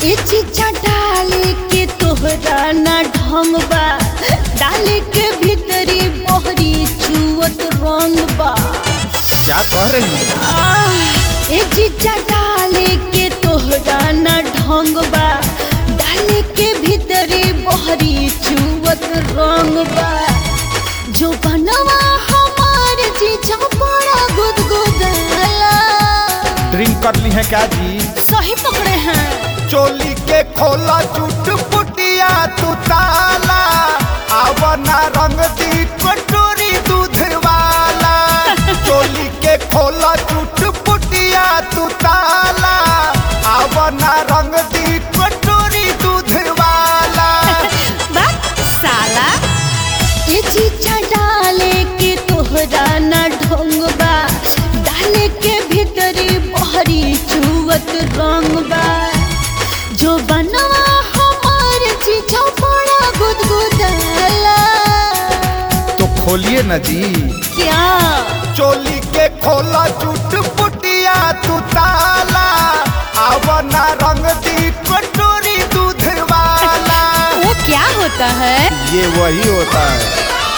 ए चीचा डाले के तोहरा ना ढंग बा, डाले के भीतरी बहरी चुवत रंग बा। क्या कह रही है? ए चीचा डाले के तोहरा ना ढंग बा, डाले के भीतरी बहरी चुवत रंग बा। जो बनवा हमारे चीचा बड़ा गुदगुदाला। ड्रिंक कर ली है क्या जी? सही पकड़े हैं। चोली के खोला चुट पुटिया तू ताला, आवना रंग दी कटोरी दूध वाला। चोली के खोला चुट पुटिया तू ताला, आवना रंग दी कटोरी दूध वाला। बात साला ये चीचा डाले के तोहरा ना ढंग बा, डाले के भीतरी बहरी चुवत रंग बा। जो बनवा हमारे चीचा बड़ा गुदगुदाला। तो खोलिए न जी। क्या? चोली के खोला चुट पुटिया तू ताला, आवना रंग दी कटोरी दूध वाला। वो क्या होता है? ये वही होता है।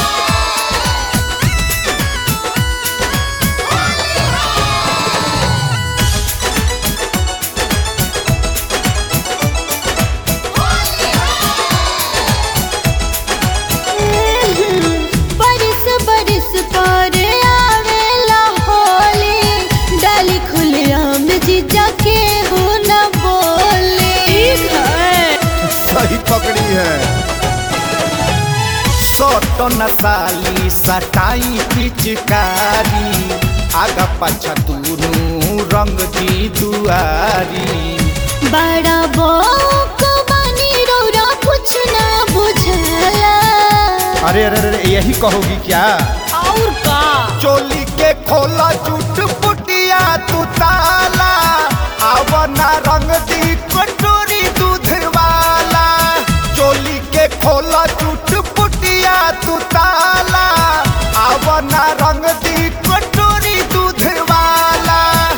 बरिस बरिस पर आवेला होली, डाली खुले आम जीजा के हो न बोले। ठीक है। सही पकड़ी है। सोटो नसाली सटाई पिचकारी, आगा पाछा दूनू रंग दी दुआरी। बड़ा बोक बानी रौरा कुछ ना बुझला। अरे अरे अरे यही कहोगी क्या? और का? चोली के खोला चुट पुटिया तू ताला, आवना रंग दी कटोरी दूध वाला। चोली के खोला चुट पुटिया तू ताला, आवना रंग दी कटोरी दूध वाला।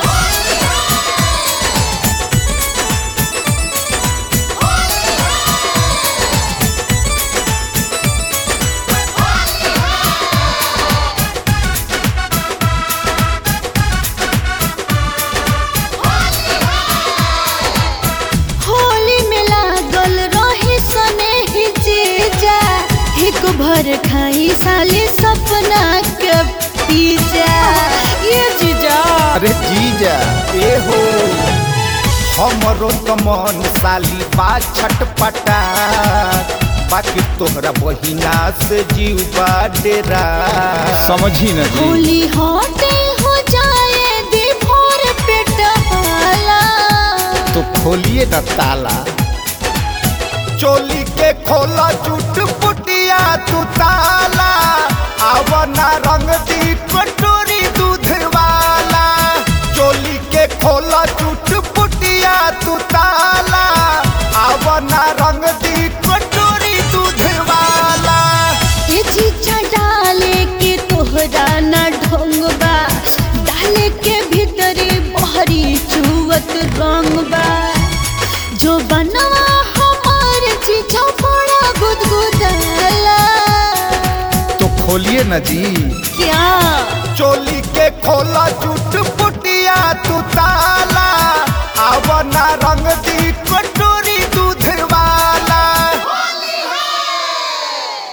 होली में लागल रही सने ही जीजा, एक भर खाई साले सपना के पीजा। ये जीजा। अरे जीजा ए हो, हमरो तो मन साली बा छटपटा, बाकी तोहरा बहिना से जीव बा डेरा। समझी न जी। होली होते हो जाए दी भोर पेट हाला। तो खोलिए न ताला। चोली के खोला चुट पुटिया तू ताला, आवना रंग दी कटोरी दूध वाला। चोली के खोला चुट पुटिया तू ताला, आवना रंग दी कटोरी दूध वाला। ये चीचा डाले के तोहरा ना ढंग बा, डाले के भीतरी बहरी चुवत रंग बा। जो बनवा हमारे चीचा बड़ा गुदगुदाला। तो खोलिए न जी। क्या? चोली के खोला चुट